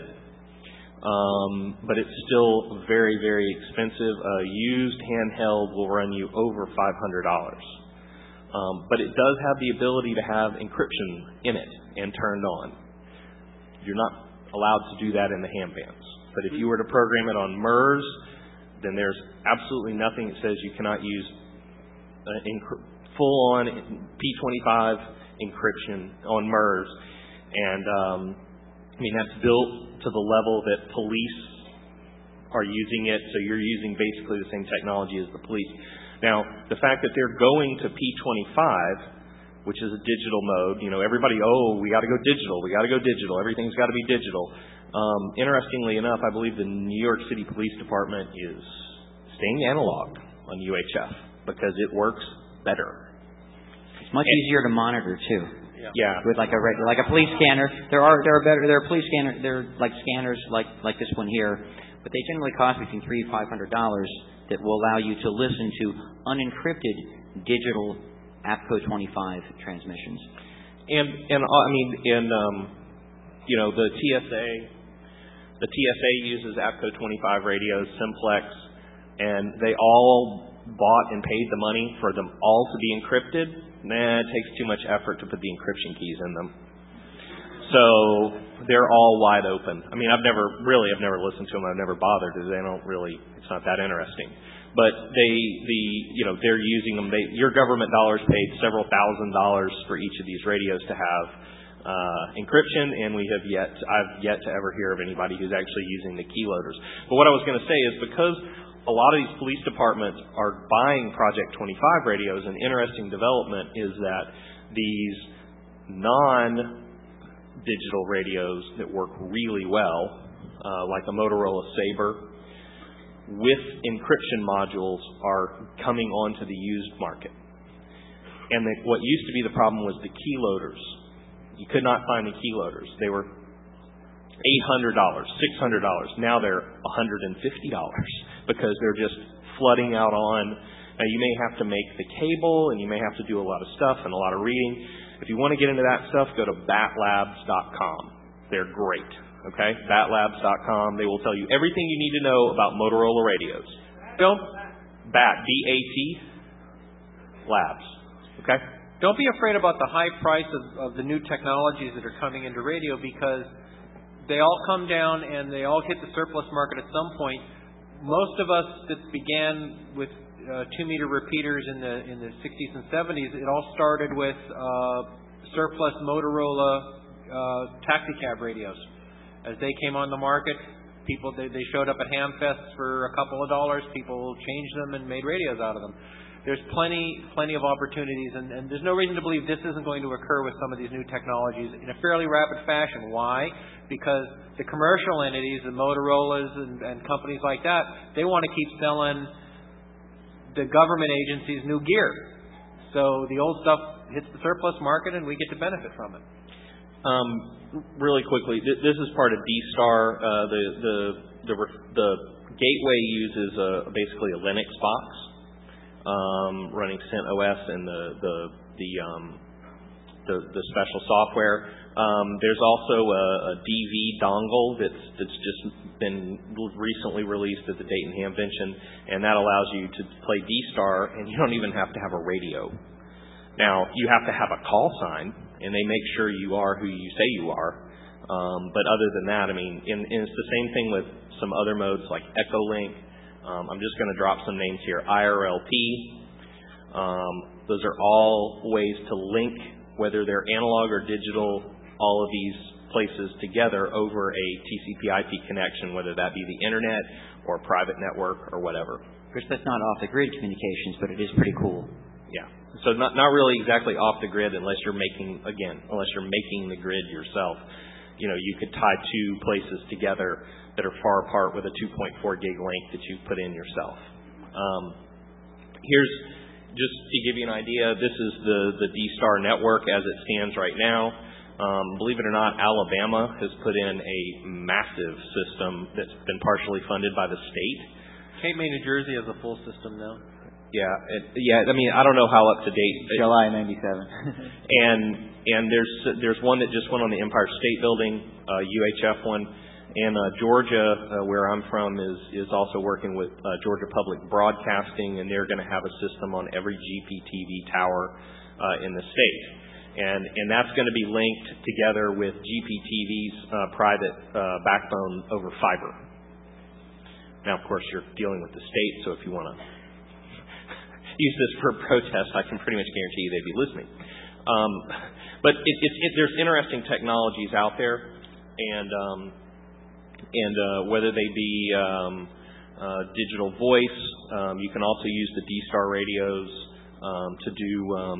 um, but it's still very, very expensive. A used handheld will run you over five hundred dollars. Um, but it does have the ability to have encryption in it and turned on. You're not allowed to do that in the ham bands. But if you were to program it on M E R S, then there's absolutely nothing that says you cannot use uh, inc- full-on P twenty-five encryption on M E R S. And, um, I mean, that's built to the level that police are using it, so you're using basically the same technology as the police. Now, the fact that they're going to P twenty-five, which is a digital mode, you know, everybody, oh, we got to go digital, we got to go digital, everything's got to be digital. Um, interestingly enough, I believe the New York City Police Department is staying analog on U H F because it works better. It's much and, easier to monitor too. Yeah. yeah. With like a regular, like a police scanner, there are there are better there are police scanners, there are like scanners like like this one here, but they generally cost between three and five hundred dollars that will allow you to listen to unencrypted digital APCO twenty-five transmissions. And and I mean, and um, you know, the T S A, the T S A uses APCO twenty-five radios, Simplex, and they all bought and paid the money for them all to be encrypted. Nah, it takes too much effort to put the encryption keys in them. So they're all wide open. I mean, I've never really, I've never listened to them. I've never bothered because they don't really, it's not that interesting. But they, the, you know, they're using them. They, your government dollars paid several thousand dollars for each of these radios to have uh, encryption, and we have yet, I've yet to ever hear of anybody who's actually using the keyloaders. But what I was going to say is because a lot of these police departments are buying Project twenty-five radios, an interesting development is that these non-digital radios that work really well, uh, like a Motorola Sabre, with encryption modules are coming onto the used market. And the, what used to be the problem was the keyloaders. You could not find the keyloaders. They were eight hundred dollars, six hundred dollars. Now they're one hundred fifty dollars because they're just flooding out on. Now you may have to make the cable and you may have to do a lot of stuff and a lot of reading. If you want to get into that stuff, go to bat labs dot com. They're great. Okay? bat labs dot com. They will tell you everything you need to know about Motorola radios. Don't BAT, B A T, Labs. Okay? Don't be afraid about the high price of, of the new technologies that are coming into radio because they all come down and they all hit the surplus market at some point. Most of us that began with uh, two-meter repeaters in the in the sixties and seventies, it all started with uh, surplus Motorola uh, taxicab radios. As they came on the market, people they, they showed up at ham fests for a couple of dollars. People changed them and made radios out of them. There's plenty plenty of opportunities, and, and there's no reason to believe this isn't going to occur with some of these new technologies in a fairly rapid fashion. Why? Because the commercial entities, the Motorola's and, and companies like that, they want to keep selling the government agencies new gear. So the old stuff hits the surplus market, and we get to benefit from it. Um, really quickly, th- this is part of D-Star. Uh, the, the the the gateway uses a, basically a Linux box. um, running CentOS and the the the, um, the the special software. Um, there's also a, a D V dongle that's that's just been recently released at the Dayton Hamvention, and that allows you to play D-Star, and you don't even have to have a radio. Now, you have to have a call sign, and they make sure you are who you say you are. Um, but other than that, I mean, and, and it's the same thing with some other modes like Echolink. Um, I'm just going to drop some names here. I R L P. Um, those are all ways to link, whether they're analog or digital, all of these places together over a T C P I P connection, whether that be the internet or a private network or whatever. Of course, that's not off-the-grid communications, but it is pretty cool. Yeah. So not not really exactly off the grid unless you're making, again, unless you're making the grid yourself. You know, you could tie two places together that are far apart with a two point four gig link that you put in yourself. Um, here's, just to give you an idea, this is the, the D-Star network as it stands right now. Um, believe it or not, Alabama has put in a massive system that's been partially funded by the state. Cape May, New Jersey has a full system now. Yeah, it, yeah. I mean, I don't know how up to date. July ninety-seven. and and there's there's one that just went on the Empire State Building, uh, U H F one, and uh, Georgia, uh, where I'm from, is is also working with uh, Georgia Public Broadcasting, and they're going to have a system on every G P T V tower uh, in the state. And and that's going to be linked together with G P T V's uh, private uh, backbone over fiber. Now, of course, you're dealing with the state, so if you want to use this for a protest, I can pretty much guarantee you they'd be listening. Um, but it, it, it, there's interesting technologies out there, and um, and uh, whether they be um, uh, digital voice, um, you can also use the D-Star radios um, to do um,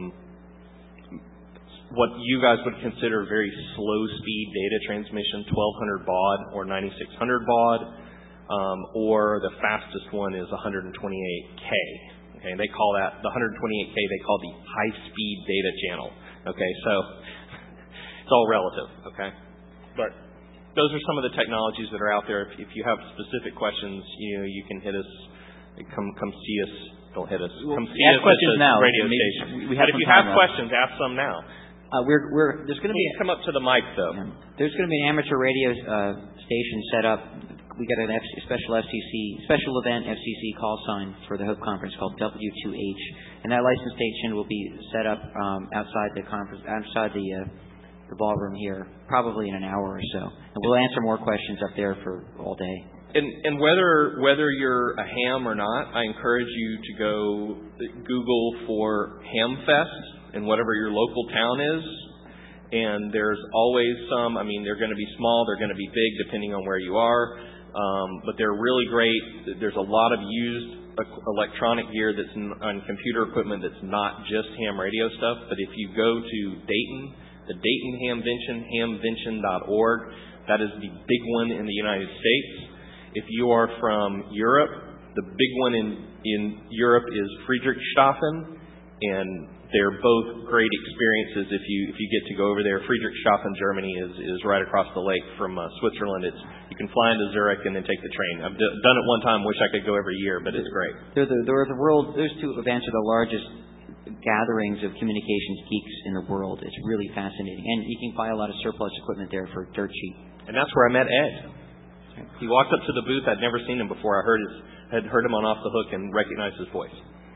what you guys would consider very slow speed data transmission, twelve hundred baud or ninety-six hundred baud. Um, or the fastest one is one hundred twenty-eight K. Okay, they call that, the one hundred twenty-eight K they call the high-speed data channel. Okay, so it's all relative, okay? But those are some of the technologies that are out there. If, if you have specific questions, you know, you can hit us, come come see us, don't hit us, well, come see us questions at the now. radio Maybe station. We have but if you have have questions, ask some now. Uh, we're, we're, there's going to be come up to the mic, though. Yeah. There's going to be an amateur radio uh, station set up. We got an F- special F C C, special event F C C call sign for the Hope Conference called W two H, and that license station will be set up um, outside the conference, outside the uh, the ballroom here, probably in an hour or so. And we'll answer more questions up there for all day. And, and whether whether you're a ham or not, I encourage you to go Google for Hamfest in whatever your local town is. And there's always some. I mean, they're going to be small, they're going to be big, depending on where you are. Um, but they're really great. There's a lot of used electronic gear that's n- on computer equipment that's not just ham radio stuff. But if you go to Dayton, the Dayton Hamvention, hamvention dot org, that is the big one in the United States. If you are from Europe, the big one in, in Europe is Friedrichshafen, and they're both great experiences if you if you get to go over there. Friedrichshafen, Germany is, is right across the lake from uh, Switzerland. It's you can fly into Zurich and then take the train. I've d- done it one time. Wish I could go every year, but it's great. They're the, they're the world. Those two events are the largest gatherings of communications geeks in the world. It's really fascinating, and you can buy a lot of surplus equipment there for dirt cheap. And that's where I met Ed. He walked up to the booth. I'd never seen him before. I heard his had heard him on Off the Hook and recognized his voice.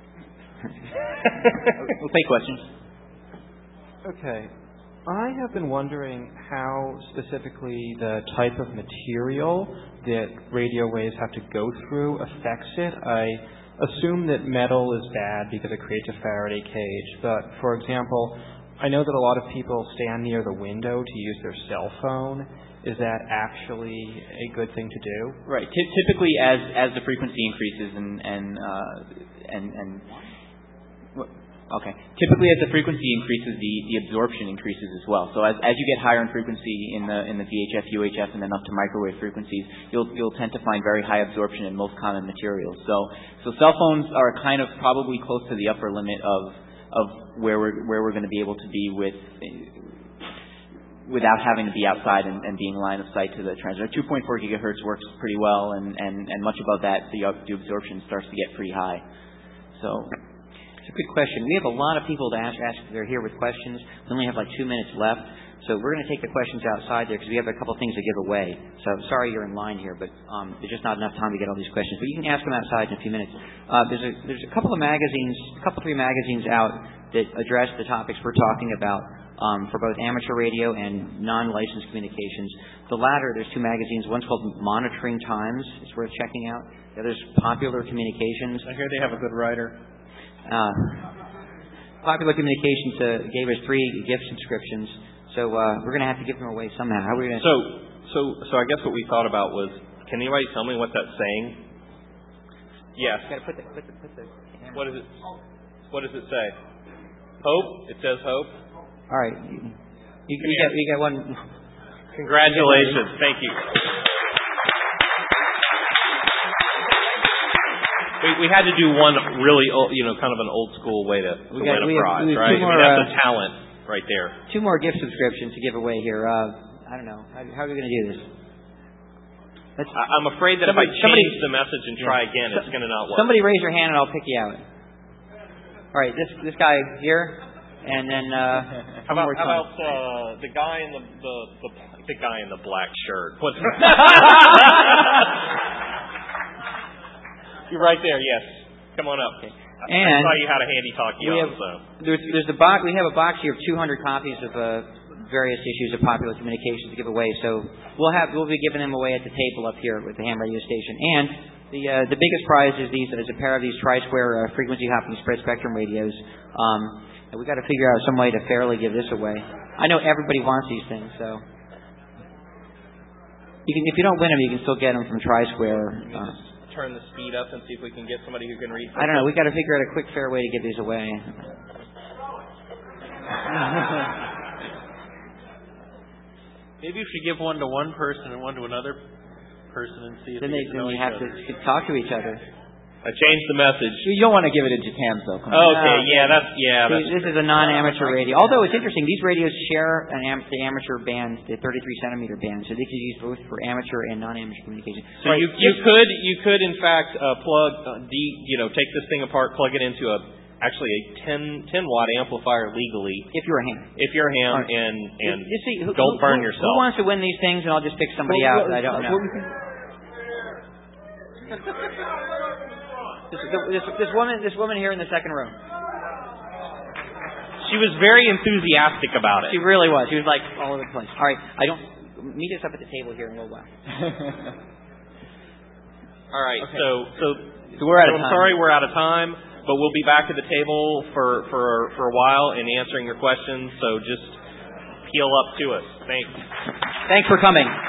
We'll take questions. Okay. I have been wondering how specifically the type of material that radio waves have to go through affects it. I assume that metal is bad because it creates a Faraday cage, but for example, I know that a lot of people stand near the window to use their cell phone. Is that actually a good thing to do? Right. Ty- typically, as as the frequency increases and and uh, and and Okay. Typically, as the frequency increases, the, the absorption increases as well. So as, as you get higher in frequency in the in the V H F, U H F, and then up to microwave frequencies, you'll you'll tend to find very high absorption in most common materials. So so cell phones are kind of probably close to the upper limit of of where we're where we're going to be able to be with without having to be outside and, and being line of sight to the transmitter. two point four gigahertz works pretty well, and, and, and much above that, the, the absorption starts to get pretty high. So. good question. We have a lot of people to ask. ask they're here with questions. We only have like two minutes left. So we're going to take the questions outside there because we have a couple things to give away. So sorry you're in line here, but um, there's just not enough time to get all these questions. But you can ask them outside in a few minutes. Uh, there's a there's a couple of magazines, a couple three magazines out that address the topics we're talking about um, for both amateur radio and non-licensed communications. The latter, there's two magazines. One's called Monitoring Times. It's worth checking out. The other's Popular Communications. I hear they have a good writer. Uh, Popular Communications uh, gave us three gift subscriptions. So uh, we're going to have to give them away somehow. How are we going to? So, so, so I guess what we thought about was, can anybody tell me what that's saying? Yes. Got to put the, put the, put the What does it? What does it say? Hope. It says hope. All right. You, you, you got you got one. Congratulations. Thank you. We, we had to do one really, old, you know, kind of an old school way to, to we got, win a we prize, have, we have right? More, I mean, that's uh, a talent right there. Two more gift subscriptions to give away here. Uh, I don't know. How, how are we going to do this? Let's, I, I'm afraid that somebody, if I change somebody, the message and try yeah. again, So, it's going to not work. Somebody raise your hand and I'll pick you out. All right, this this guy here, and then uh, how about, more how time. about uh, the guy in the, the the the guy in the black shirt? What's You're right there. Yes, come on up. Okay. I, And I saw you had a handy talkie we on, have, so there's, there's a box. We have a box here of two hundred copies of uh, various issues of Popular Communications to give away. So we'll have we'll be giving them away at the table up here with the ham radio station. And the uh, the biggest prize is these is a pair of these tri-square uh, frequency hopping spread spectrum radios. Um, and we got to figure out some way to fairly give this away. I know everybody wants these things, so you can if you don't win them, you can still get them from Tri-Square. Uh, turn the speed up and see if we can get somebody who can read. I don't know. We got to figure out a quick, fair way to give these away. Maybe if you give one to one person and one to another person and see if then they, they, know then we each have other. to talk to each other. I changed the message. You don't want to give it into Tams, though. Come on. Okay, yeah, that's yeah. See, That's, this is a non-amateur radio. Although it's interesting, these radios share an am- the amateur band, the thirty-three centimeter band, so they could use both for amateur and non-amateur communication. so Right. you you could you could in fact uh, plug uh, de, you know take this thing apart, plug it into a actually a ten watt amplifier legally. If you're a ham. If you're a ham Right. and and you see, who, don't who, burn who, yourself. Who wants to win these things? And I'll just pick somebody Well, out that I don't know. well, we can- This, this, this woman, this woman here in the second row. She was very enthusiastic about it. She really was. She was like all over the place. All right, I don't meet us up at the table here in a little while. All right, Okay. so so So we're out so of I'm time. sorry we're out of time, but we'll be back at the table for for for a while and answering your questions. So just peel up to us. Thanks. Thanks for coming.